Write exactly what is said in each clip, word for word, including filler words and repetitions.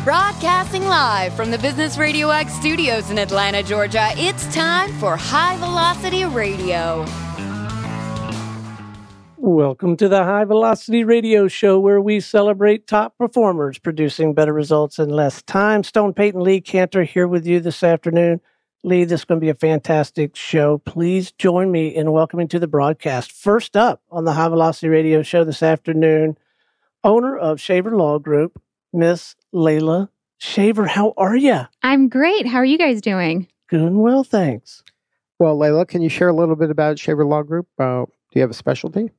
Broadcasting live from the Business Radio X studios in Atlanta, Georgia, it's time for High Velocity Radio. Welcome to the High Velocity Radio Show, where we celebrate top performers producing better results in less time. Stone Payton Lee Cantor here with you this afternoon. Lee, this is going to be a fantastic show. Please join me in welcoming to the broadcast. First up on the High Velocity Radio Show this afternoon, owner of Shaver Law Group, Miss Layla Shaver. How are you? I'm great. How are you guys doing? Doing well, thanks. Well, Layla, can you share a little bit about Shaver Law Group? Uh, do you have a specialty?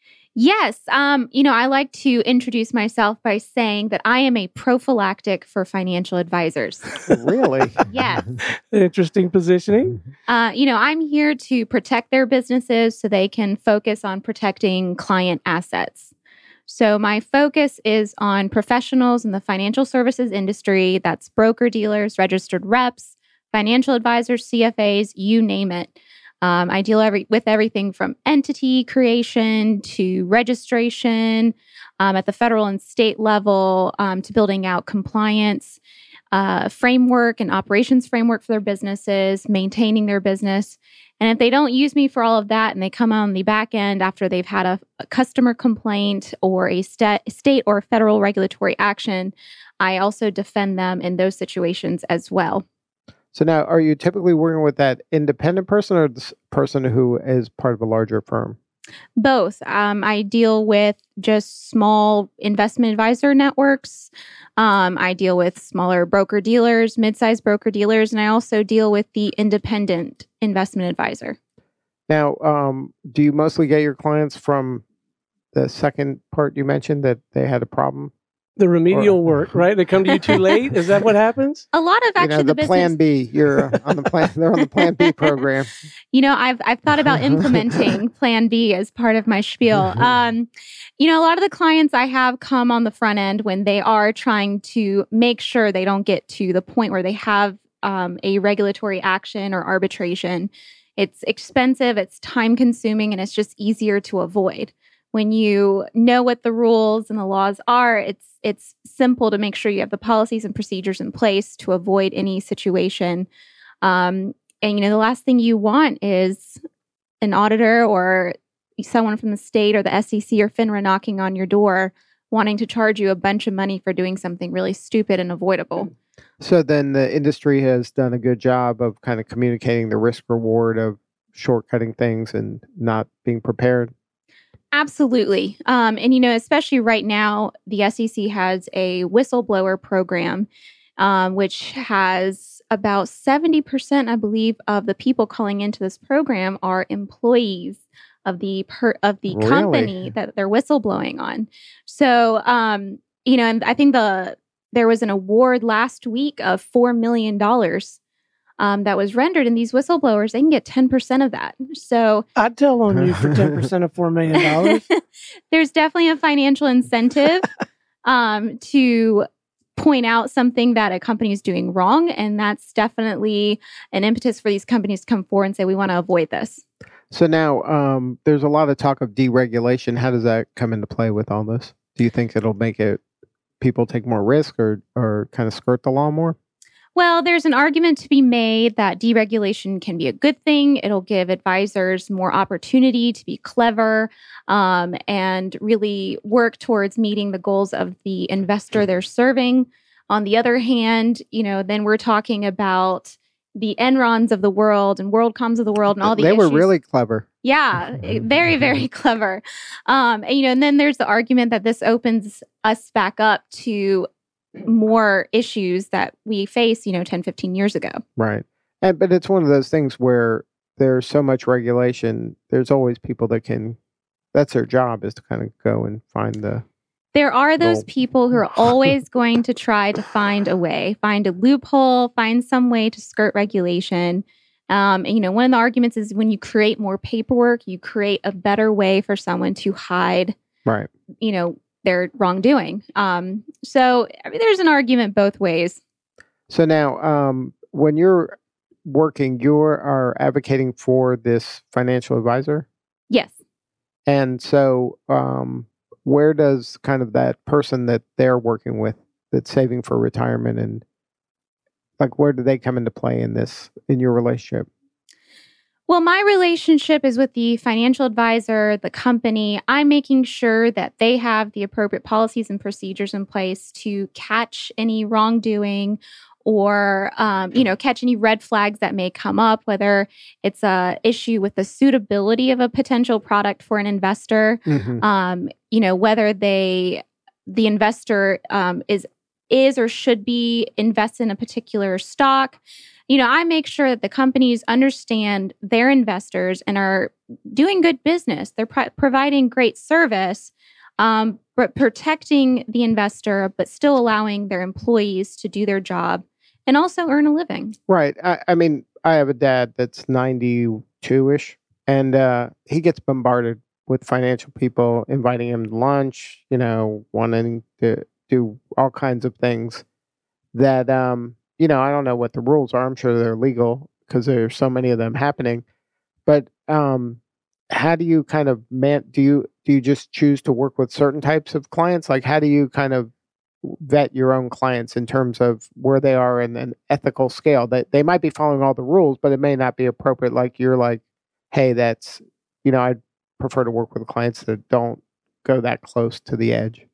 Yes. Um, you know, I like to introduce myself by saying that I am a prophylactic for financial advisors. Really? Yes. Interesting positioning. Uh, you know, I'm here to protect their businesses so they can focus on protecting client assets. So my focus is on professionals in the financial services industry. That's broker-dealers, registered reps, financial advisors, C F As, you name it. Um, I deal every, with everything from entity creation to registration um, at the federal and state level um, to building out compliance uh, framework and operations framework for their businesses, maintaining their business. And if they don't use me for all of that and they come on the back end after they've had a, a customer complaint or a sta- state or federal regulatory action, I also defend them in those situations as well. So now, are you typically working with that independent person or this person who is part of a larger firm? Both. Um, I deal with just small investment advisor networks. Um, I deal with smaller broker dealers, mid-sized broker dealers, and I also deal with the independent investment advisor. Now, um, do you mostly get your clients from the second part you mentioned that they had a problem? The remedial Or- work, right? They come to you too late? Is that what happens? A lot of You actually know, the, the business. Plan B. You're uh, on the plan. They're on the Plan B program. You know, I've I've thought about implementing Plan B as part of my spiel. Um, you know, a lot of the clients I have come on the front end when they are trying to make sure they don't get to the point where they have um, a regulatory action or arbitration. It's expensive, it's time consuming, and it's just easier to avoid. When you know what the rules and the laws are, it's it's simple to make sure you have the policies and procedures in place to avoid any situation. Um, and, you know, the last thing you want is an auditor or someone from the state or the S E C or FINRA knocking on your door wanting to charge you a bunch of money for doing something really stupid and avoidable. So then the industry has done a good job of kind of communicating the risk reward of shortcutting things and not being prepared. Absolutely. Um, and, you know, especially right now, the S E C has a whistleblower program, um, which has about seventy percent, I believe, of the people calling into this program are employees of the per- of the Really? company that they're whistleblowing on. So, um, you know, and I think the there was an award last week of four million dollars Um, that was rendered, and these whistleblowers, they can get ten percent of that. So I'd tell on you for ten percent of four million dollars. there's definitely a financial incentive um, to point out something that a company is doing wrong. And that's definitely an impetus for these companies to come forward and say, we want to avoid this. So now um, there's a lot of talk of deregulation. How does that come into play with all this? Do you think it'll make it people take more risk or or kind of skirt the law more? Well, there's an argument to be made that deregulation can be a good thing. It'll give advisors more opportunity to be clever um, and really work towards meeting the goals of the investor they're serving. On the other hand, you know, then we're talking about the Enrons of the world and WorldComs of the world and all the They issues. were really clever. Yeah, very, very clever. Um, and, you know, and then there's the argument that this opens us back up to more issues that we face, you know, ten, fifteen years ago. Right. And but it's one of those things where there's so much regulation, there's always people that can, that's their job, is to kind of go and find the There are those Well- people who are always going to try to find a way, find a loophole, find some way to skirt regulation. Um, and, you know, one of the arguments is when you create more paperwork, you create a better way for someone to hide, right. you know, their wrongdoing. Um, so I mean, there's an argument both ways. So now, um, when you're working, you are advocating for this financial advisor. Yes. And so, um, where does kind of that person that they're working with that's saving for retirement, and like where do they come into play in this in your relationship? Well, my relationship is with the financial advisor, the company. I'm making sure that they have the appropriate policies and procedures in place to catch any wrongdoing or, um, you know, catch any red flags that may come up, whether it's a issue with the suitability of a potential product for an investor, Mm-hmm. um, you know, whether they, the investor um, is is or should be invested in a particular stock. You know, I make sure that the companies understand their investors and are doing good business. They're pro- providing great service, um, but protecting the investor, but still allowing their employees to do their job and also earn a living. Right. I, I mean, I have a dad that's ninety-two-ish, and uh, he gets bombarded with financial people inviting him to lunch, you know, wanting to do all kinds of things that, um, you know, I don't know what the rules are. I'm sure they're legal because there's so many of them happening. But um, how do you kind of man? Do you do you just choose to work with certain types of clients? Like, how do you kind of vet your own clients in terms of where they are in an ethical scale? That they might be following all the rules, but it may not be appropriate. Like you're like, hey, that's, you know, I'd prefer to work with clients that don't go that close to the edge.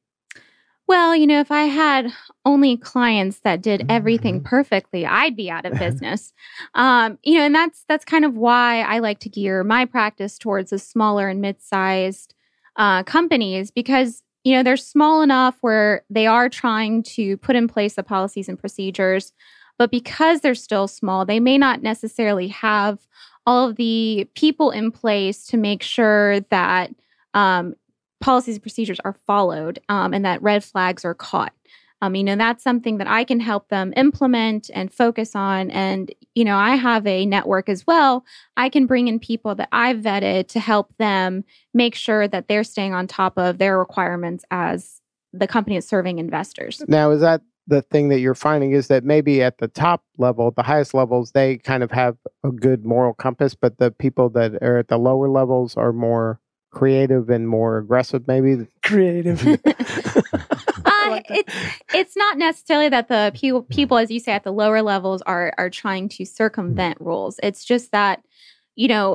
Well, you know, if I had only clients that did everything perfectly, I'd be out of business. Um, you know, and that's that's kind of why I like to gear my practice towards the smaller and mid-sized uh, companies, because, you know, they're small enough where they are trying to put in place the policies and procedures, but because they're still small, they may not necessarily have all of the people in place to make sure that um, policies and procedures are followed um, and that red flags are caught. Um, you know, that's something that I can help them implement and focus on. And, you know, I have a network as well. I can bring in people that I've vetted to help them make sure that they're staying on top of their requirements as the company is serving investors. Now, is that the thing that you're finding, is that maybe at the top level, the highest levels, they kind of have a good moral compass, but the people that are at the lower levels are more creative and more aggressive, maybe? Creative. uh, it's it's not necessarily that the pe- people, as you say, at the lower levels are are trying to circumvent rules. It's just that, you know,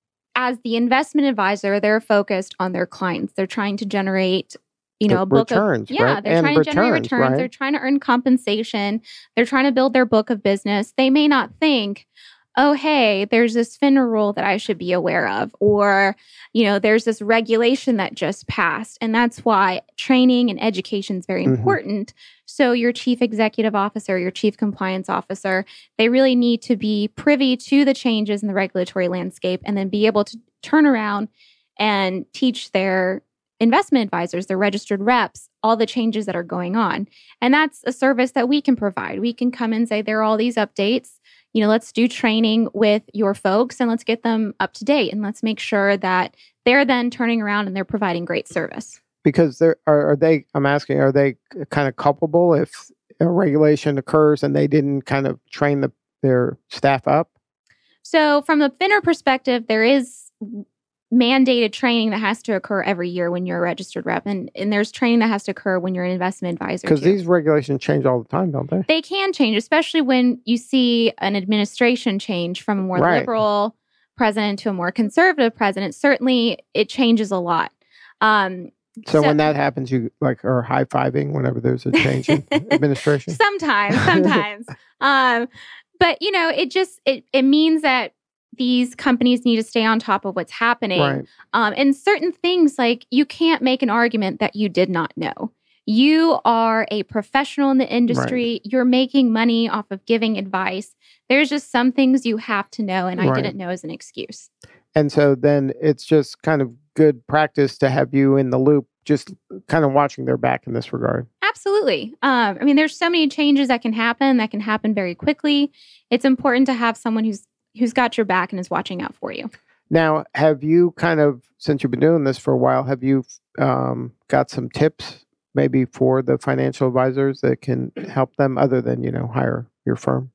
as the investment advisor, they're focused on their clients. They're trying to generate, you know, The a book returns, of yeah. right? They're And trying to generate returns, returns. right? They're trying to earn compensation. They're trying to build their book of business. They may not think, oh, hey, there's this FINRA rule that I should be aware of, or, you know, there's this regulation that just passed. And that's why training and education is very Mhm. important. So your chief executive officer, your chief compliance officer, they really need to be privy to the changes in the regulatory landscape and then be able to turn around and teach their investment advisors, their registered reps, all the changes that are going on. And that's a service that we can provide. We can come and say, there are all these updates. You know, let's do training with your folks and let's get them up to date. And let's make sure that they're then turning around and they're providing great service. Because they're, are, are they, I'm asking, are they kind of culpable if a regulation occurs and they didn't kind of train the, their staff up? So from the FINRA perspective, there is mandated training that has to occur every year when you're a registered rep. And, and there's training that has to occur when you're an investment advisor. Because too. these regulations change all the time, don't they? They can change, especially when you see an administration change from a more Right. liberal president to a more conservative president. Certainly, it changes a lot. Um, So, So- when that happens, you like are high-fiving whenever there's a change in administration? sometimes, sometimes. um, but, you know, it just, it, it means that these companies need to stay on top of what's happening. Right. Um, and certain things, like you can't make an argument that you did not know. You are a professional in the industry. You're making money off of giving advice. There's just some things you have to know, and I Right. didn't know as an excuse. And so then it's just kind of good practice to have you in the loop, just kind of watching their back in this regard. Absolutely. Um, I mean, there's so many changes that can happen that can happen very quickly. It's important to have someone who's who's got your back and is watching out for you. Now, have you kind of, since you've been doing this for a while, have you um, got some tips maybe for the financial advisors that can help them other than, you know, hire your firm?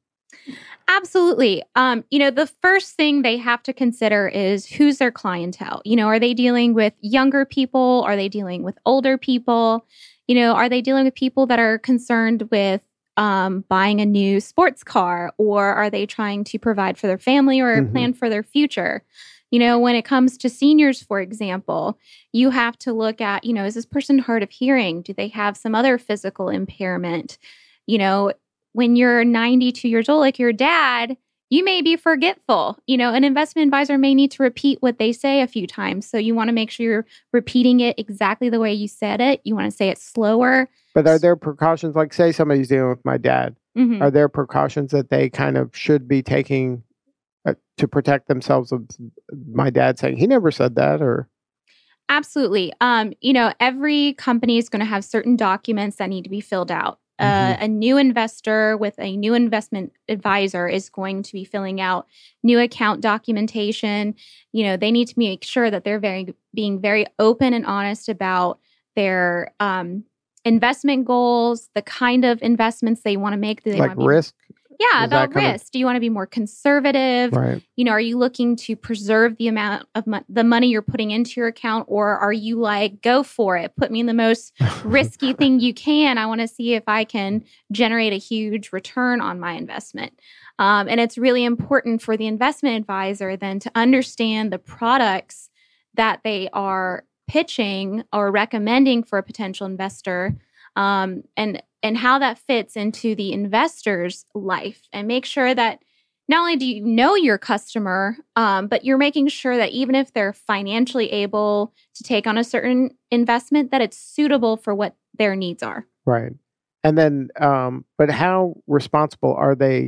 Absolutely. Um, you know, the first thing they have to consider is who's their clientele. You know, are they dealing with younger people? Are they dealing with older people? You know, are they dealing with people that are concerned with um, buying a new sports car? Or are they trying to provide for their family or Mhm. plan for their future? You know, when it comes to seniors, for example, you have to look at, you know, is this person hard of hearing? Do they have some other physical impairment? You know, when you're ninety-two years old, like your dad, you may be forgetful. You know, an investment advisor may need to repeat what they say a few times. So you want to make sure you're repeating it exactly the way you said it. You want to say it slower. But are there precautions, like say somebody's dealing with my dad, Mhm. are there precautions that they kind of should be taking uh, to protect themselves of my dad saying, he never said that, or? Absolutely. Um, you know, every company is going to have certain documents that need to be filled out. Uh, Mhm. a new investor with a new investment advisor is going to be filling out new account documentation. You know, they need to make sure that they're very being very open and honest about their um, investment goals, the kind of investments they want to make. Do they Like want to be risk? Yeah, Is that about kind of- risk. Do you want to be more conservative? Right. You know, are you looking to preserve the amount of mo- the money you're putting into your account, or are you like, go for it, put me in the most risky thing you can? I want to see if I can generate a huge return on my investment. Um, and it's really important for the investment advisor then to understand the products that they are pitching or recommending for a potential investor, um, and and how that fits into the investor's life, and make sure that not only do you know your customer, um, but you're making sure that even if they're financially able to take on a certain investment, that it's suitable for what their needs are. Right. And then, um, but how responsible are they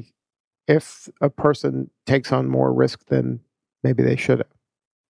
if a person takes on more risk than maybe they should have?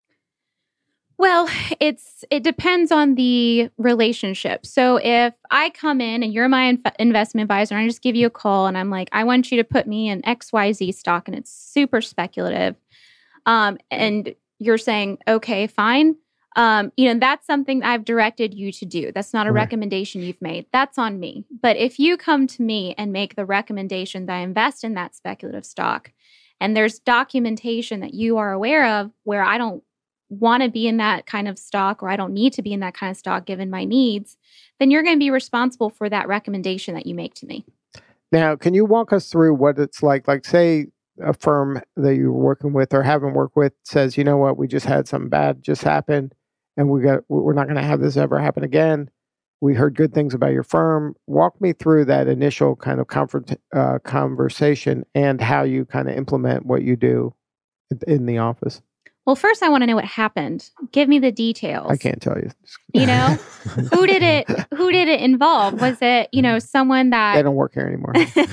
Well, it's it depends on the relationship. So if I come in and you're my inf- investment advisor, and I just give you a call and I'm like, I want you to put me in X Y Z stock, and it's super speculative, um, and you're saying, okay, fine. Um, you know, that's something I've directed you to do. That's not a Right. recommendation you've made. That's on me. But if you come to me and make the recommendation that I invest in that speculative stock, and there's documentation that you are aware of where I don't want to be in that kind of stock, or I don't need to be in that kind of stock given my needs, then you're going to be responsible for that recommendation that you make to me. Now, can you walk us through what it's like? Like, say a firm that you're working with or haven't worked with says, you know what, we just had something bad just happen, and we got we're not going to have this ever happen again. We heard good things about your firm. Walk me through that initial kind of comfort, uh, conversation and how you kind of implement what you do in the office. Well, first I want to know what happened. Give me the details. I can't tell you. You know, who did it? Who did it involve? Was it, you know, someone that They don't work here anymore.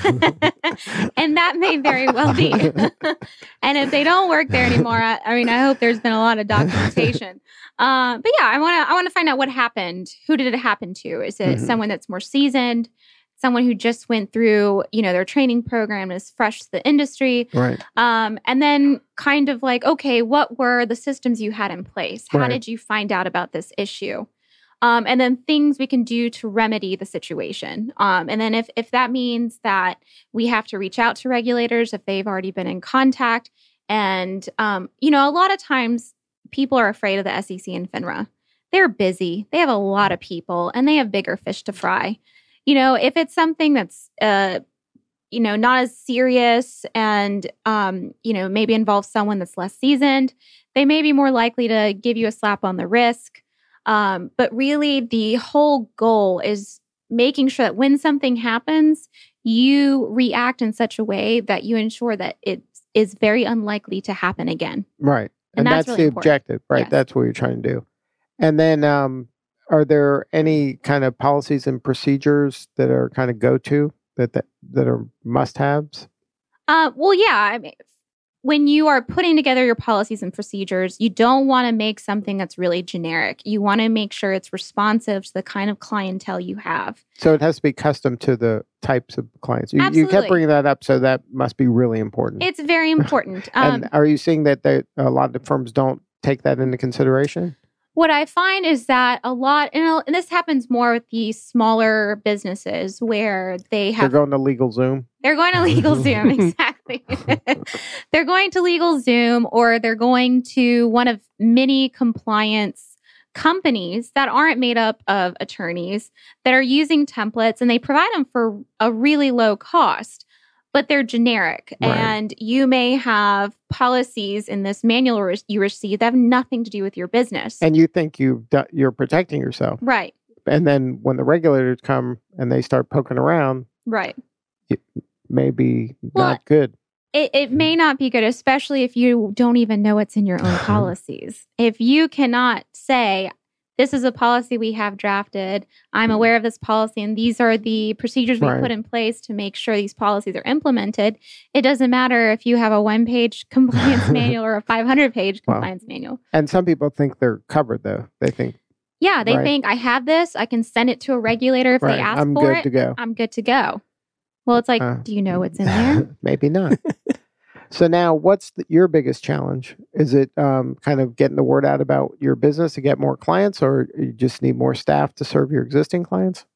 And that may very well be. And if they don't work there anymore, I, I mean, I hope there's been a lot of documentation. Uh, but yeah, I want to I want to find out what happened. Who did it happen to? Is it Mhm. someone that's more seasoned? Someone who just went through, you know, their training program, is fresh to the industry? Right. Um, and then kind of like, okay, what were the systems you had in place? How Right. did you find out about this issue? Um, and then things we can do to remedy the situation. Um, and then if if that means that we have to reach out to regulators if they've already been in contact. And, um, you know, a lot of times people are afraid of the S E C and FINRA. They're busy. They have a lot of people and they have bigger fish to fry. You know, if it's something that's, uh, you know, not as serious and, um, you know, maybe involves someone that's less seasoned, they may be more likely to give you a slap on the wrist. Um, but really, the whole goal is making sure that when something happens, you react in such a way that you ensure that it is very unlikely to happen again. Right. And And, that's that's, really the important. objective, right? Yes. That's what you're trying to do. And then, um, are there any kind of policies and procedures that are kind of go-to that that, that are must-haves? Uh, well, yeah. I mean, when you are putting together your policies and procedures, you don't want to make something that's really generic. You want to make sure it's responsive to the kind of clientele you have. So it has to be custom to the types of clients. You, you Absolutely. kept bringing that up, so that must be really important. It's very important. Um, and are you seeing that they, a lot of the firms don't take that into consideration? What I find is that a lot, and this happens more with the smaller businesses where they They're have, going to LegalZoom. they're going to LegalZoom, exactly. They're going to LegalZoom, or they're going to one of many compliance companies that aren't made up of attorneys that are using templates, and they provide them for a really low cost, but they're generic. Right. And you may have policies in this manual re- you receive that have nothing to do with your business. And you think you've done, you're protecting yourself. Right. And then when the regulators come and they start poking around, Right. it may be Well, not good. It, it may not be good, especially if you don't even know what's in your own policies. If you cannot say, this is a policy we have drafted, I'm aware of this policy, and these are the procedures we Right. put in place to make sure these policies are implemented, it doesn't matter if you have a one-page compliance manual or a five hundred page Wow. compliance manual. And some people think they're covered, though. They think, Yeah, they Right. think, I have this, I can send it to a regulator if right, they ask I'm for good it, to go. I'm good to go. Well, it's like, Uh, do you know what's in there? Maybe not. So now, what's the, your biggest challenge? Is it um, kind of getting the word out about your business to get more clients, or you just need more staff to serve your existing clients?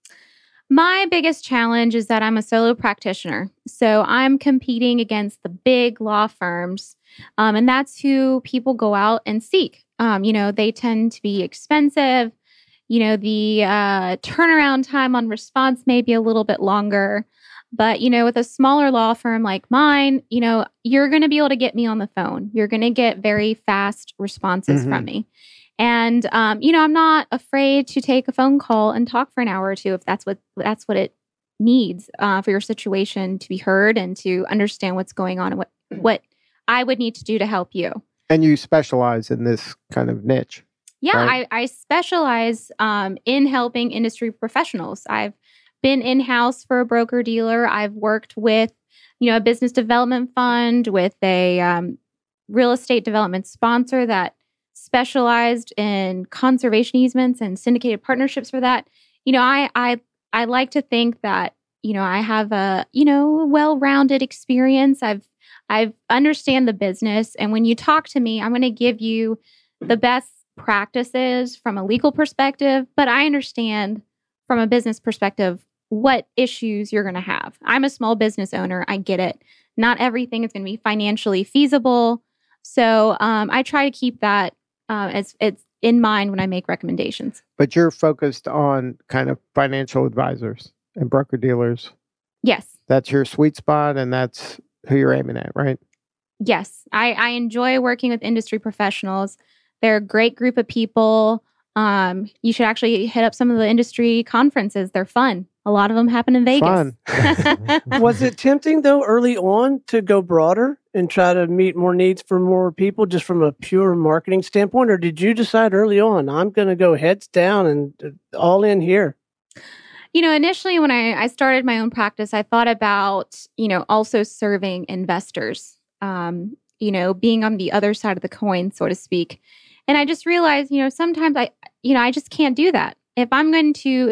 My biggest challenge is that I'm a solo practitioner. So I'm competing against the big law firms, um, and that's who people go out and seek. Um, you know, they tend to be expensive. You know, the uh, turnaround time on response may be a little bit longer. But, you know, with a smaller law firm like mine, you know, you're going to be able to get me on the phone. You're going to get very fast responses Mhm. from me. And, um, you know, I'm not afraid to take a phone call and talk for an hour or two if that's what that's what it needs uh, for your situation to be heard and to understand what's going on and what, what I would need to do to help you. And you specialize in this kind of niche. Yeah, Right. I, I specialize um, in helping industry professionals. I've been in-house for a broker dealer. I've worked with, you know, a business development fund, with a um, real estate development sponsor that specialized in conservation easements and syndicated partnerships for that. You know, I I I like to think that, you know, I have a, you know, well-rounded experience. I've I've understand the business, and when you talk to me, I'm going to give you the best practices from a legal perspective, but I understand from a business perspective what issues you're going to have. I'm a small business owner. I get it. Not everything is going to be financially feasible. So um, I try to keep that uh, as it's in mind when I make recommendations. But you're focused on kind of financial advisors and broker dealers. Yes. That's your sweet spot, and that's who you're aiming at, right? Yes. I, I enjoy working with industry professionals. They're a great group of people. Um, you should actually hit up some of the industry conferences. They're fun. A lot of them happen in Vegas. Fun. Was it tempting, though, early on to go broader and try to meet more needs for more people just from a pure marketing standpoint? Or did you decide early on, I'm going to go heads down and uh, all in here? You know, initially when I, I started my own practice, I thought about, you know, also serving investors, um, you know, being on the other side of the coin, so to speak. And I just realized, you know, sometimes I, you know, I just can't do that. If I'm going to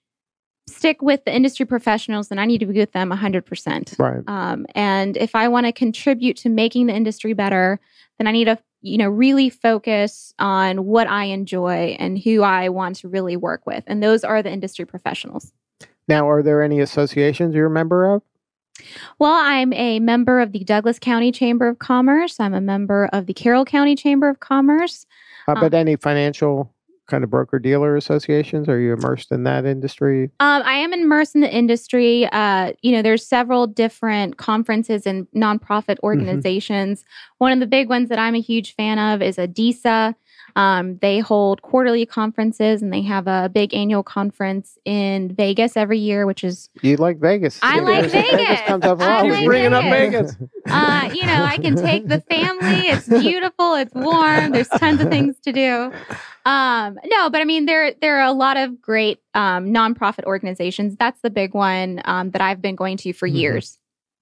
stick with the industry professionals, then I need to be with them one hundred percent. Right. Um, and if I want to contribute to making the industry better, then I need to, you know, really focus on what I enjoy and who I want to really work with. And those are the industry professionals. Now, are there any associations you're a member of? Well, I'm a member of the Douglas County Chamber of Commerce. I'm a member of the Carroll County Chamber of Commerce. Uh, but any financial kind of broker dealer associations? Are you immersed in that industry? Um, I am immersed in the industry. Uh, you know, there's several different conferences and nonprofit organizations. Mm-hmm. One of the big ones that I'm a huge fan of is A D S A. Um, they hold quarterly conferences, and they have a big annual conference in Vegas every year, which is... You like Vegas. I like Vegas. Vegas comes up a I lot. like with you. bringing up Vegas. Vegas. Uh, you know, I can take the family. It's beautiful. It's warm. There's tons of things to do. Um, no, but I mean, there there are a lot of great um, nonprofit organizations. That's the big one um, that I've been going to for Mm-hmm. years.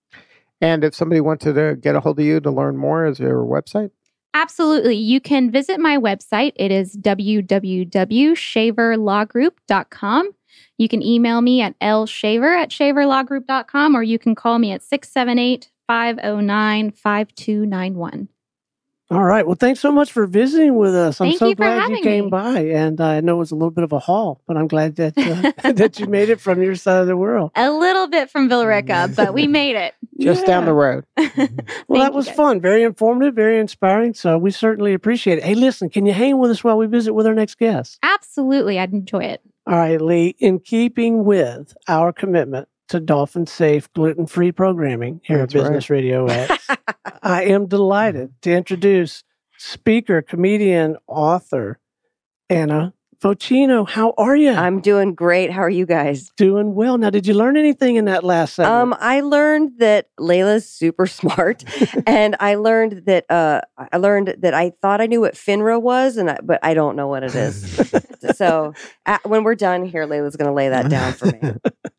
And if somebody wanted to get a hold of you to learn more, is there a website? Absolutely. You can visit my website. It is w w w dot shaver law group dot com. You can email me at l shaver at shaver law group dot com, or you can call me at six seven eight, five oh nine, five two nine one. All right. Well, thanks so much for visiting with us. I'm Thank so you for glad you having came me. by. And I know it was a little bit of a haul, but I'm glad that uh, that you made it from your side of the world. A little bit from Villarica, but we made it. Just Yeah. down the road. Well, Thank that you, was guys. fun. Very informative, very inspiring. So we certainly appreciate it. Hey, listen, can you hang with us while we visit with our next guest? Absolutely. I'd enjoy it. All right, Lee, in keeping with our commitment to dolphin safe, gluten free programming here That's at Business Radio X, I am delighted to introduce speaker, comedian, author, Anna Vocino. How are you? I'm doing great. How are you guys? Doing well. Now, did you learn anything in that last segment? Um, I learned that Layla's super smart, and I learned that uh, I learned that I thought I knew what FINRA was, and I, but I don't know what it is. So uh, when we're done here, Layla's going to lay that down for me.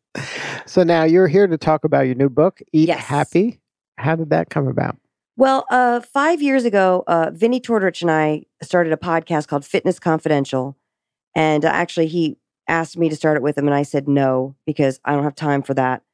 So now you're here to talk about your new book, Eat Yes. Happy. How did that come about? Well, uh, five years ago, uh, Vinny Tortorich and I started a podcast called Fitness Confidential. And uh, actually, he asked me to start it with him, and I said no, because I don't have time for that.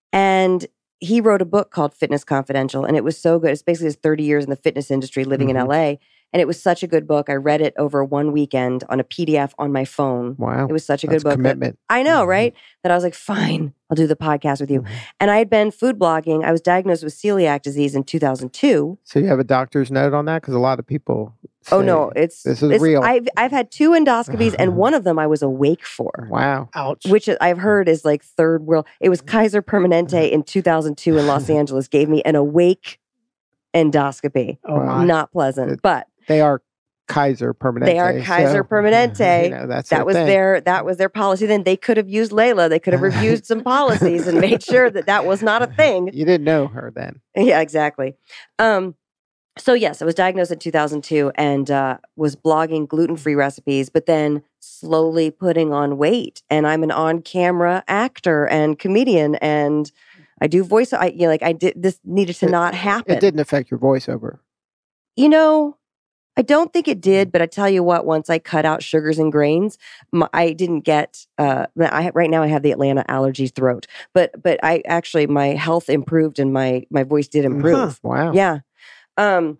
And he wrote a book called Fitness Confidential, and it was so good. It's basically his thirty years in the fitness industry living Mhm. in L A. And it was such a good book. I read it over one weekend on a P D F on my phone. Wow. It was such a That's good book. that- commitment. I know, Mhm. right? That I was like, fine, I'll do the podcast with you. Mhm. And I had been food blogging. I was diagnosed with celiac disease in two thousand two. So you have a doctor's note on that? Because a lot of people Oh say, no, it's this is it's- real. I've I've had two endoscopies, and one of them I was awake for, Wow. Ouch. which I've heard is like third world. It was Kaiser Permanente in two thousand two in Los Angeles gave me an awake endoscopy. oh, my. Not pleasant, It- but They are Kaiser Permanente. They are Kaiser so, Permanente. You know, that's that their was thing. their that was their policy. Then they could have used Layla. They could have reviewed some policies and made sure that that was not a thing. You didn't know her then. Yeah, exactly. Um, so yes, I was diagnosed in two thousand two and uh, was blogging gluten-free recipes, but then slowly putting on weight. And I'm an on-camera actor and comedian, and I do voice. I you know, like I did. This needed to It- not happen. It didn't affect your voiceover. You know, I don't think it did, but I tell you what, once I cut out sugars and grains, my, I didn't get, uh, I right now I have the Atlanta allergy throat, but, but I actually, my health improved and my, my voice did improve. Huh, wow. Yeah. Um,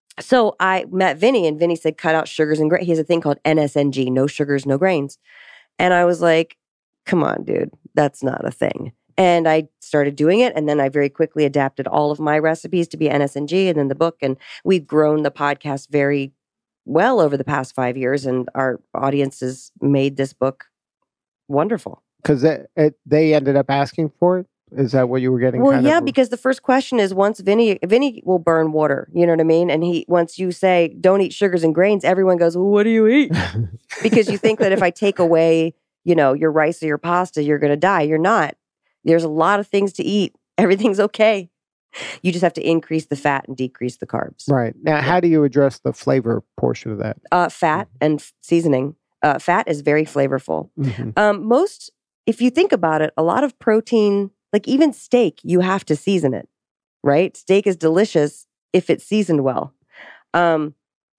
so I met Vinny, and Vinny said, cut out sugars and grains. He has a thing called N S N G, no sugars, no grains. And I was like, come on, dude, that's not a thing. And I started doing it. And then I very quickly adapted all of my recipes to be N S N G and then the book. And we've grown the podcast very well over the past five years. And our audience has made this book wonderful. Because they, it, they ended up asking for it? Is that what you were getting? Well, kind yeah, of, because the first question is once Vinny, Vinny will burn water. You know what I mean? And he, once you say, don't eat sugars and grains, everyone goes, well, what do you eat? Because you think that if I take away, you know, your rice or your pasta, you're going to die. You're not. There's a lot of things to eat. Everything's okay. You just have to increase the fat and decrease the carbs. Right. Now, how do you address the flavor portion of that? Uh, fat and f- seasoning. Uh, fat is very flavorful. Mhm. Um, most, if you think about it, a lot of protein, like even steak, you have to season it, right? Steak is delicious if it's seasoned well. Um,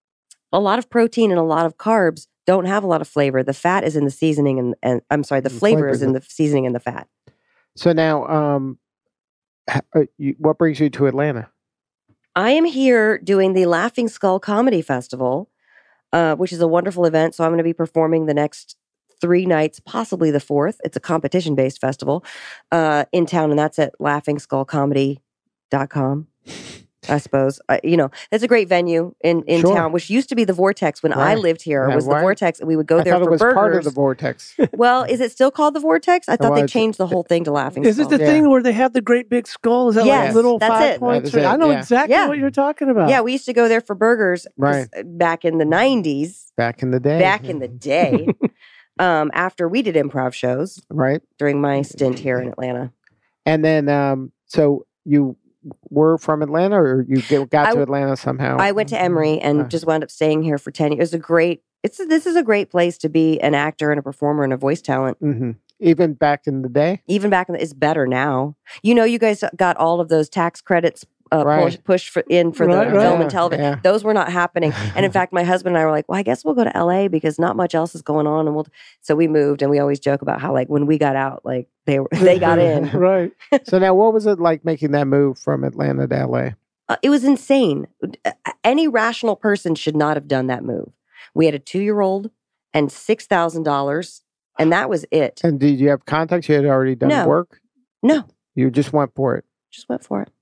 a lot of protein and a lot of carbs don't have a lot of flavor. The fat is in the seasoning and, and I'm sorry, the The flavor flavor is in the seasoning and the fat. So now, um, h- uh, you, what brings you to Atlanta? I am here doing the Laughing Skull Comedy Festival, uh, which is a wonderful event. So I'm going to be performing the next three nights, possibly the fourth. It's a competition-based festival uh, in town, and that's at laughing skull comedy dot com. I suppose. I, you know, it's a great venue in, in Sure. town, which used to be the Vortex when I Right. lived here. Yeah, was the right. Vortex, and we would go I there thought for it was burgers. part of the vortex. Well, is it still called the Vortex? I thought Well, they it's- changed the whole thing to Laughing Is Skull. it the Yeah. thing where they have the great big skull? Is that Yes, like little that's five it. points? That is it, I know yeah. exactly Yeah. what you're talking about. Yeah, we used to go there for burgers 'cause Right. back in the nineties. Back in the day. Back in the day, um, after we did improv shows Right. during my stint here in Atlanta. And then, um, so you were from Atlanta, or you get, got I- to Atlanta somehow? I went to Emory and Uh. just wound up staying here for ten years. It was a great, it's this is a great place to be an actor and a performer and a voice talent. hmm Even back in the day? Even back in the, it's better now. You know, you guys got all of those tax credits uh, Right. push, pushed for, in for Right, the right. film Yeah, and television. yeah. Those were not happening. And in fact, my husband and I were like, well, I guess we'll go to L A because not much else is going on. And we'll, so we moved, and we always joke about how like when we got out, like they were, they got in. right. So now, what was it like making that move from Atlanta to L A? Uh, it was insane. Uh, Any rational person should not have done that move. We had a two-year-old and six thousand dollars, and that was it. And did you have contacts? You had already done No. work? No, You just went for it. just went for it.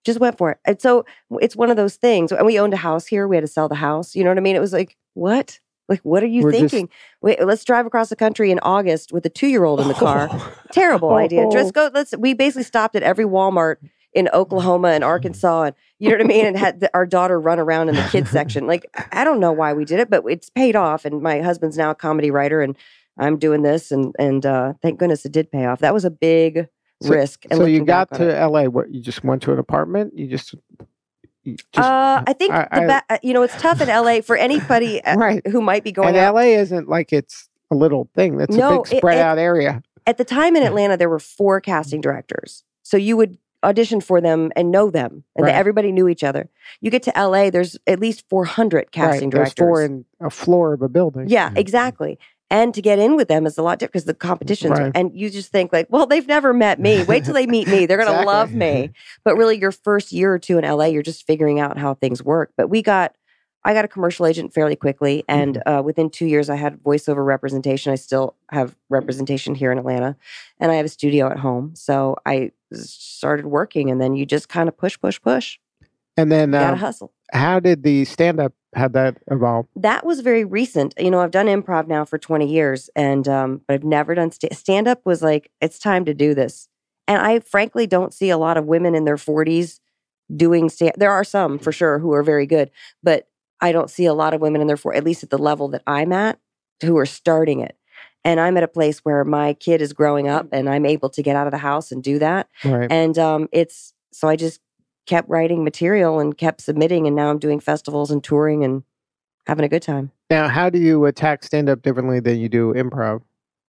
just went for it. And so it's one of those things. And we owned a house here. We had to sell the house. You know what I mean? It was like, what? Like, what are you We're thinking? just- Wait, let's drive across the country in August with a two-year-old in the car. Terrible idea. Just go. Let's. We basically stopped at every Walmart in Oklahoma and Arkansas, and you know what I mean, and had the, our daughter run around in the kids section. Like, I don't know why we did it, but it's paid off. And my husband's now a comedy writer, and I'm doing this, and and uh, thank goodness it did pay off. That was a big So- risk. And So you looking got back on to it. L A. What? You just went to an apartment? You just. you just Uh, I think I- the I- ba- uh, you know it's tough in L A for anybody uh, Right. who might be going and out. L A isn't like it's a little thing. It's No, a it- big spread it- out area. At the time in Atlanta, there were four casting directors. So you would audition for them and know them, and Right. everybody knew each other. You get to L A, there's at least four hundred casting right. There's directors. four in a floor of a building. Yeah, exactly. And to get in with them is a lot different because the competitions, Right. and you just think like, well, they've never met me. Wait till they meet me. They're going to Exactly. love me. But really, your first year or two in L A, you're just figuring out how things work. But we got, I got a commercial agent fairly quickly. And uh, within two years, I had voiceover representation. I still have representation here in Atlanta. And I have a studio at home. So I started working. And then you just kind of push, push, push. And then, You got to um, hustle. how did the stand up? How that evolve? That was very recent. You know, I've done improv now for twenty years, and um, but I've never done st- stand up. Was like, it's time to do this. And I frankly don't see a lot of women in their forties doing stand. There are some for sure who are very good, but I don't see a lot of women in their forties, at least at the level that I'm at, who are starting it. And I'm at a place where my kid is growing up, and I'm able to get out of the house and do that. Right. And um, it's so I just kept writing material and kept submitting, and now I'm doing festivals and touring and having a good time. Now, how do you attack stand up differently than you do improv?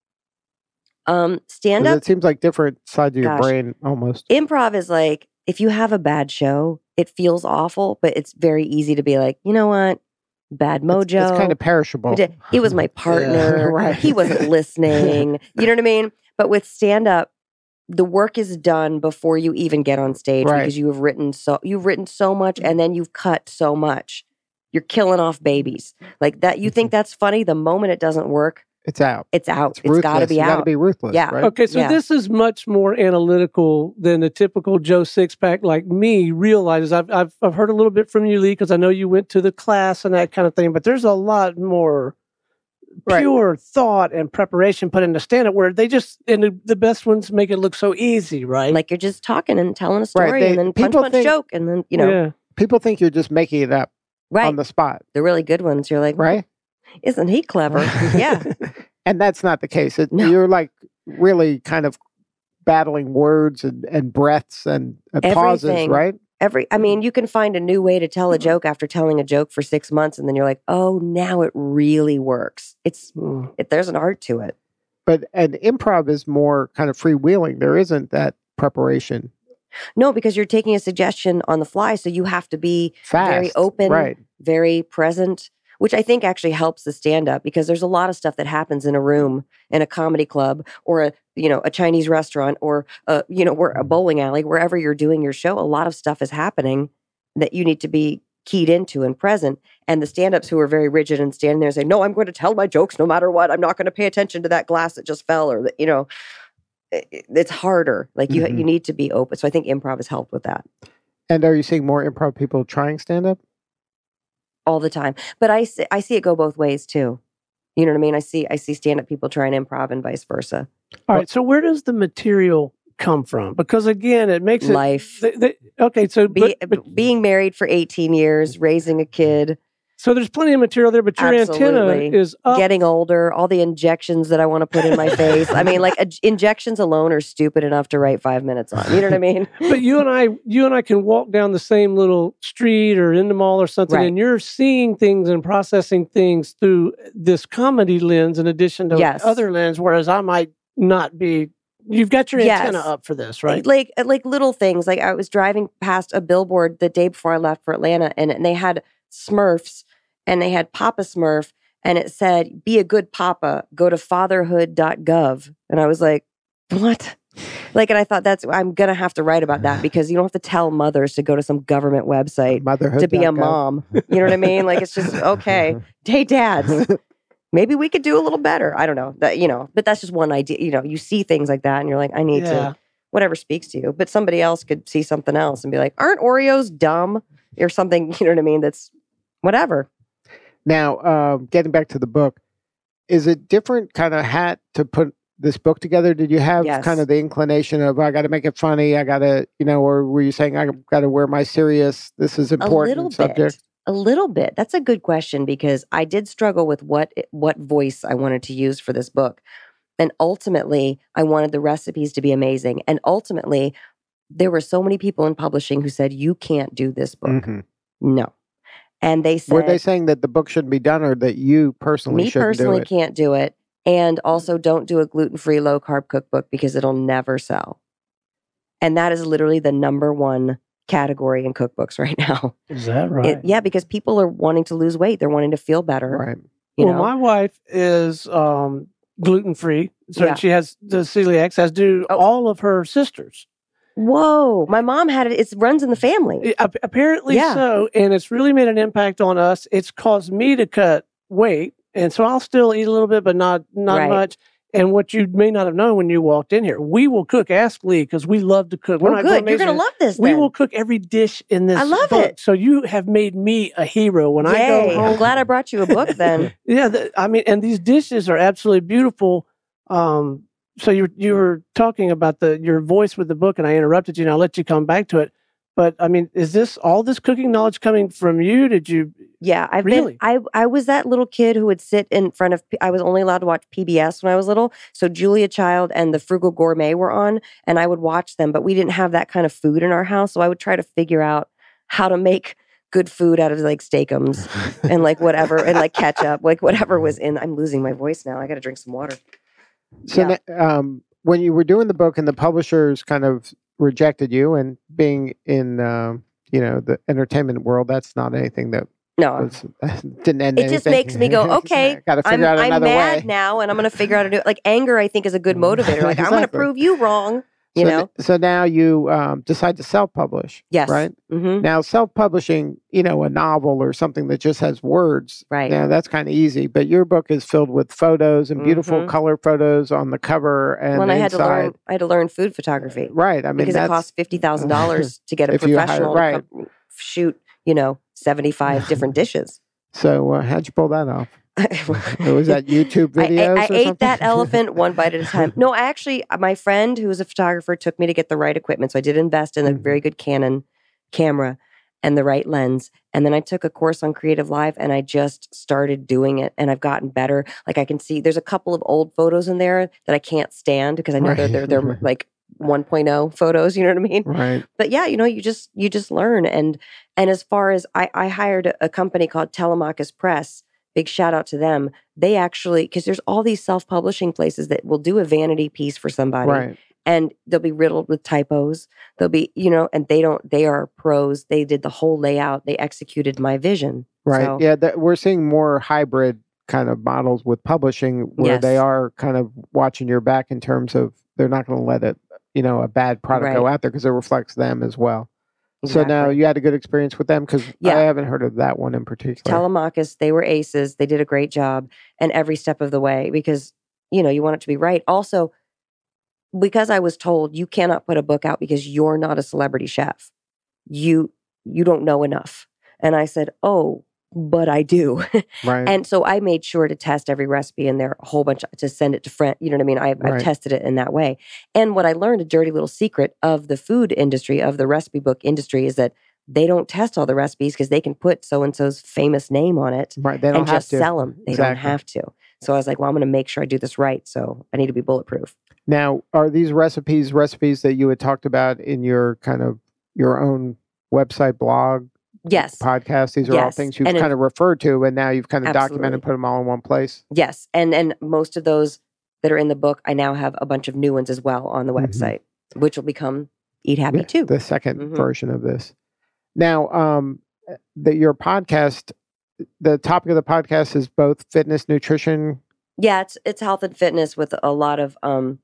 Um, stand 'Cause up it seems like different sides of your Gosh. brain almost. improv is like if you have a bad show, it feels awful, but it's very easy to be like, you know what, bad It's- mojo. It's, kind of perishable. We did- It was my partner. right. He wasn't listening. You know what I mean? But with stand up, the work is done before you even get on stage Right. because you have written so you've written so much and then you've cut so much. You're killing off babies like that. You think that's funny? The moment it doesn't work, It's out. it's out. It's It's got to ruthless. be You got to out. be ruthless. Yeah. Right? Okay, so Yeah. this is much more analytical than the typical Joe Sixpack like me realizes. I've I've, I've heard a little bit from you, Lee, because I know you went to the class and that kind of thing. But there's a lot more Right. pure thought and preparation put into stand-up where they just and the, the best ones make it look so easy, right? Like you're just talking and telling a story They- and then punch, people punch, think- joke, and then you know, yeah. People think you're just making it up right? on the spot, the really good ones. You're like, right? isn't he clever? Yeah. And that's not the case. It, No. You're like really kind of battling words and, and breaths and, and pauses, Everything. right? Every, I mean, you can find a new way to tell a joke after telling a joke for six months, and then you're like, oh, now it really works. It's Mm. it, there's an art to it. But and improv is more kind of freewheeling. There isn't that preparation. No, because you're taking a suggestion on the fly, so you have to be Fast. very open, Right. very present, which I think actually helps the stand up because there's a lot of stuff that happens in a room in a comedy club or a you know a Chinese restaurant or a you know where a bowling alley, wherever you're doing your show. A lot of stuff is happening that you need to be keyed into and present. And the stand-ups who are very rigid and standing there and saying, no, I'm going to tell my jokes no matter what. I'm not going to pay attention to that glass that just fell or that, you know, it, it's harder. Like you, Mhm. you need to be open. So I think improv has helped with that And are you seeing more improv people trying stand up? all the time. But I see, I see it go both ways too. You know what I mean? I see, I see stand-up people trying improv and vice versa. All right, so where does the material come from? Because again, it makes it Life. th- th- okay, so Be, but, but, being married for eighteen years, raising a kid, so there's plenty of material there, but your antenna Absolutely. is up. getting older, all the injections that I want to put in my face. I mean, like uh, injections alone are stupid enough to write five minutes on. You know what I mean? But you and I, you and I can walk down the same little street or in the mall or something, Right. and you're seeing things and processing things through this comedy lens in addition to Yes. other lens, whereas I might not be. You've got your Yes. antenna up for this, right? Like like little things. Like I was driving past a billboard the day before I left for Atlanta, and, and they had Smurfs, and they had Papa Smurf, and it said, "Be a good papa. Go to fatherhood dot gov." And I was like, "What?" Like, and I thought that's I'm gonna have to write about that because you don't have to tell mothers to go to some government website Motherhood. to be a mom. You know what I mean? Like it's just okay. Hey, dads. Maybe we could do a little better. I don't know. That you know, but that's just one idea. You know, you see things like that, and you're like, I need Yeah. to. whatever speaks to you. But somebody else could see something else and be like, aren't Oreos dumb? Or something, you know what I mean? That's whatever. Now, uh, getting back to the book, is it different kind of hat to put this book together? Did you have Yes. kind of the inclination of, I got to make it funny, I got to, you know, or were you saying, I got to wear my serious, this is A important little subject? bit. A little bit. That's a good question because I did struggle with what what voice I wanted to use for this book. And ultimately, I wanted the recipes to be amazing. And ultimately, there were so many people in publishing who said, you can't do this book. Mhm. No. And they said, Were they saying that the book shouldn't be done or that you personally me shouldn't personally do it? can't do it. And also don't do a gluten-free, low-carb cookbook because it'll never sell. And that is literally the number one category in cookbooks right now. Is that right? It- yeah, because people are wanting to lose weight. They're wanting to feel better. Right. You well, know? my wife is um, gluten free, so Yeah. she has the celiacs, as do Oh. all of her sisters. Whoa. My mom had it. It runs in the family. It- ap- apparently Yeah. so, and it's really made an impact on us. It's caused me to cut weight, and so I'll still eat a little bit, but not not Right. much. And what you may not have known when you walked in here, we will cook. Ask Lee because we love to cook. We're Oh, not good. You're gourmets. going to love this We then. will cook every dish in this. I love book. it. So you have made me a hero when I Yay. go I'm home. glad I brought you a book then. Yeah, the, I mean, and these dishes are absolutely beautiful. Um, so you you were talking about the your voice with the book, and I interrupted you, and I'll let you come back to it. But I mean, is this all this cooking knowledge coming from you? Did you? Yeah, I've Really? been. I I was that little kid who would sit in front of. I was only allowed to watch P B S when I was little. So Julia Child and the Frugal Gourmet were on, and I would watch them. But we didn't have that kind of food in our house, so I would try to figure out how to make good food out of like steakums and like whatever and like ketchup, like whatever was in. I'm losing my voice now. I got to drink some water. So Yeah. na- um, when you were doing the book and the publishers kind of rejected you, and being in um, you know the entertainment world, that's not anything that No, was didn't end. it just anything. makes me go, okay, got to I'm, figure out I'm another mad way. now and I'm going to figure out how to do it. Like anger, I think, is a good motivator. Like, I'm going to Exactly. prove you wrong, you so, know? n- so now you um, decide to self-publish. Yes. Right. Mm-hmm. Now, self-publishing, you know, a novel or something that just has words. Right. Now that's kind of easy, but your book is filled with photos and beautiful Mhm. color photos on the cover and When I had to inside. learn, I had to learn food photography. Right. I mean, because it that's costs fifty thousand dollars to get a If you hire- professional right. to come shoot, you know, seventy-five different dishes. so. Uh, how'd you pull that off? It was that YouTube I, I, videos. I or ate something? that elephant one bite at a time. No, I actually, my friend who was a photographer took me to get the right equipment. So I did invest in a Mhm. very good Canon camera and the right lens. And then I took a course on Creative Live and I just started doing it. And I've gotten better. Like I can see there's a couple of old photos in there that I can't stand because I know they're, they're, they're like one point oh photos, you know what I mean? Right. But yeah, you know, you just you just learn. And and as far as I, I hired a, a company called Telemachus Press, big shout out to them. They actually, because there's all these self-publishing places that will do a vanity piece for somebody. Right. And they'll be riddled with typos. They'll be, you know, and they don't, they are pros. They did the whole layout. They executed my vision. Right. So, Yeah. That, we're seeing more hybrid kind of models with publishing where Yes. they are kind of watching your back in terms of they're not going to let it, you know, a bad product go Right. out there because it reflects them as well. So now exactly. you had a good experience with them because Yeah. I haven't heard of that one in particular. Telemachus, they were aces. They did a great job and every step of the way because, you know, you want it to be right. Also, because I was told you cannot put a book out because you're not a celebrity chef. You you don't know enough. And I said, "Oh, but I do." Right. And so I made sure to test every recipe in there a whole bunch to send it to friends. You know what I mean? I, Right. I've tested it in that way. And what I learned, a dirty little secret of the food industry, of the recipe book industry, is that they don't test all the recipes because they can put so-and-so's famous name on it right. They don't and have just to. sell them. They don't Exactly. have to. So I was like, well, I'm going to make sure I do this right. So I need to be bulletproof. Now, are these recipes recipes that you had talked about in your kind of your own website, blog, Yes. podcast? These are all Yes. things you've And in- kind of referred to, and now you've kind of Absolutely. documented, put them all in one place. Yes. And and most of those that are in the book, I now have a bunch of new ones as well on the Mhm. website, which will become Eat Happy Yeah, too. the second Mhm. version of this. Now, um, the, your podcast, the topic of the podcast is both fitness, nutrition. Yeah, it's it's health and fitness with a lot of um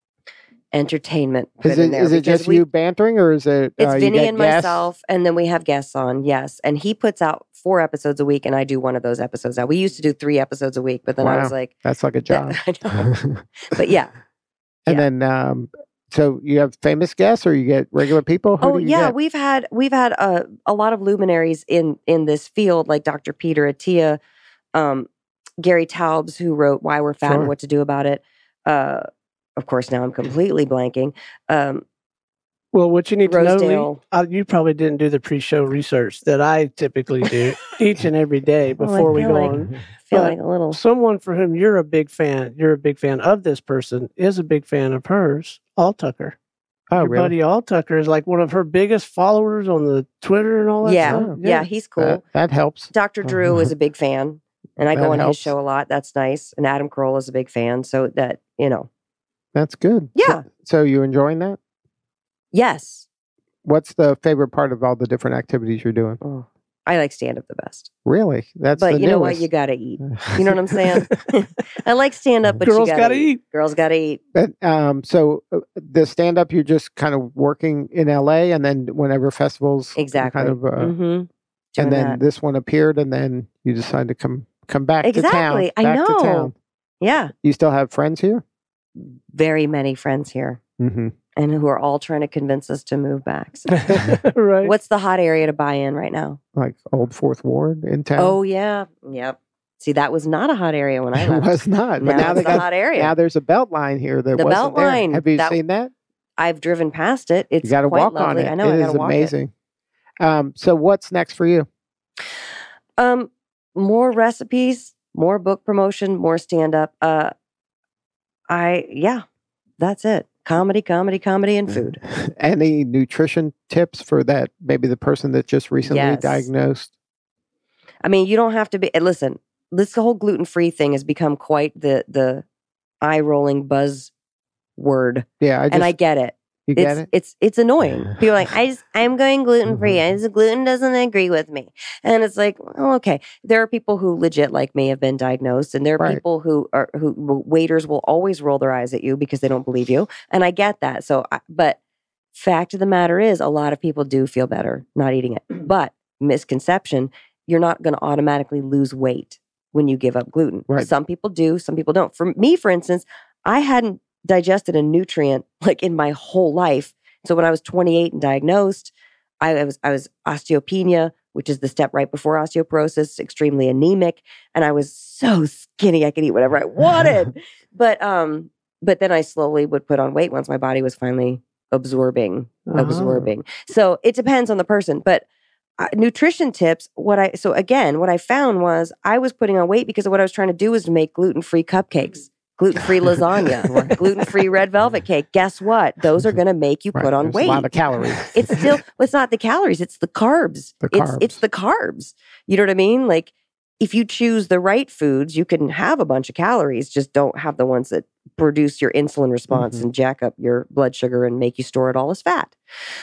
entertainment put Is in it there is it because just we- you bantering, or is it It's uh, you Vinny get and guests? myself, and then we have guests on. Yes, and he puts out four episodes a week, and I do one of those episodes. Now we used to do three episodes a week, but then I Wow. was like, That's like a job. I know. But yeah, And yeah. then, um, So you have famous guests, or you get regular people? Who Oh do you yeah, get? we've had we've had a a lot of luminaries in in this field, like Doctor Peter Attia, um, Gary Taubes, who wrote Why We're Fat Sure. and What to Do About It. Uh, of course, now I'm completely blanking. Um, Well, what you need to know, Lee, Rosedale. uh, you probably didn't do the pre-show research that I typically do each and every day Well, I before we feel go like- on. I feel But like a little. Someone for whom you're a big fan, you're a big fan of this person, is a big fan of hers, Alltucker. Oh, Your really? buddy Alltucker is like one of her biggest followers on the Twitter and all that Yeah, stuff. yeah, he's cool. That, that helps. Doctor Drew is a big fan, and I That go on helps. his show a lot. That's nice. And Adam Carolla is a big fan, so that you know. That's good. Yeah. So, so you enjoying that? Yes. What's the favorite part of all the different activities you're doing? Oh, I like stand up the best. Really? That's But the you know what? newest. You got to eat. You know what I'm saying? I like stand up, but Girls you gotta gotta eat. Girls got to eat. But, um, so uh, the stand up, you're just kind of working in L A, and then whenever festivals, you Exactly. kind of, uh, mm-hmm. and then this one appeared, and then you decided to come come back to town. Exactly. I Back to know. town. Yeah, You still have friends here? very many friends here, Mm-hmm. and who are all trying to convince us to move back. So. right. What's the hot area to buy in right now? Like Old Fourth Ward in town. Oh yeah, yep. See, that was not a hot area when I it left. was not. But now now it's they the got. hot area. Now there's a belt line here that The wasn't belt there. line, Have you that- seen that? I've driven past it. It's You got to quite walk lovely. on it. I know. It I got is to walk amazing. Um, so what's next for you? it. Um, more recipes, more book promotion, more stand up. Uh, I yeah, that's it. Comedy, comedy, comedy, and food. Any nutrition tips for that? Maybe the person that just recently Yes. diagnosed. I mean, you don't have to be. and Listen, this whole gluten free thing has become quite the the eye rolling buzz word, Yeah, I just. and I get it. you It's get it. it's it's annoying. People are like, I just I'm going gluten free. I just gluten doesn't agree with me, and it's like, oh, okay. There are people who legit like me have been diagnosed, and there are Right. people who are who waiters will always roll their eyes at you because they don't believe you, and I get that. So, I, but fact of the matter is, a lot of people do feel better not eating it. But misconception, you're not going to automatically lose weight when you give up gluten. Right. Some people do, some people don't. For me, for instance, I hadn't digested a nutrient like in my whole life. So when I was twenty-eight and diagnosed, I, I was I was osteopenia, which is the step right before osteoporosis, extremely anemic, and I was so skinny I could eat whatever I wanted. but um, but then I slowly would put on weight once my body was finally absorbing Uh-huh. absorbing. So it depends on the person, but. Uh, nutrition tips. What I so again, what I found was I was putting on weight because of what I was trying to do was to make gluten-free cupcakes, gluten-free lasagna, Right. gluten-free red velvet cake. Guess what? Those are going to make you Right, put on there's weight. A lot of calories. It's still well, it's not the calories, it's the carbs. The It's it's carbs. the carbs. You know what I mean? Like if you choose the right foods, you can have a bunch of calories, just don't have the ones that produce your insulin response Mhm. and jack up your blood sugar and make you store it all as fat.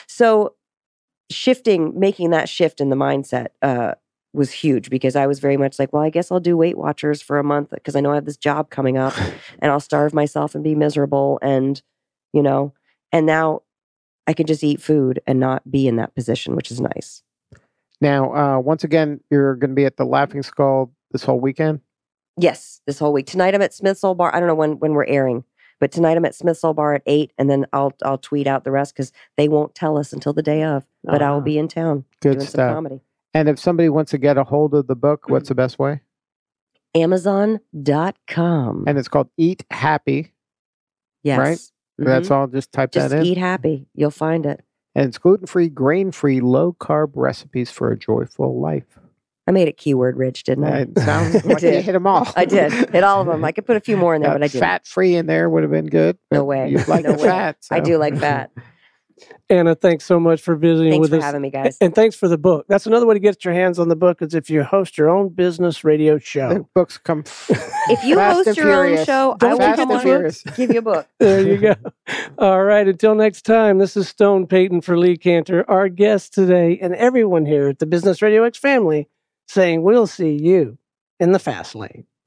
So shifting, making that shift in the mindset uh, was huge because I was very much like, well, I guess I'll do Weight Watchers for a month because I know I have this job coming up and I'll starve myself and be miserable. And, you know, and now I can just eat food and not be in that position, which is nice. Now, uh, once again, you're going to be at the Laughing Skull this whole weekend. Yes, this whole week. Tonight I'm at Smith's Old Bar. I don't know when, when we're airing, but tonight I'm at Smith's Old Bar at eight, and then I'll I'll tweet out the rest because they won't tell us until the day of. But I will Ah. be in town Good doing some stuff. comedy. And if somebody wants to get a hold of the book, what's the best way? Amazon dot com. And it's called Eat Happy. Yes. right? Mhm. That's all. Just type Just that in. eat happy. You'll find it. And it's gluten-free, grain-free, low-carb recipes for a joyful life. I made it keyword rich, didn't I? It sounds I like you did. hit them all. I did. Hit all of them. I could put a few more in there, Uh, but I didn't. fat-free in there would have been good. No but way. You like No the way. fat. I so. do like fat. Anna, thanks so much for visiting Thanks with for us. having me, guys. And thanks for the book. That's another way to get your hands on the book is if you host your own business radio The show. books come. If you Fast host and your own Furious. show, I Don't will you come get on the and Furious. give you a book. There you go. All right. Until next time, this is Stone Payton for Lee Cantor, our guest today, and everyone here at the Business Radio X family saying we'll see you in the fast lane.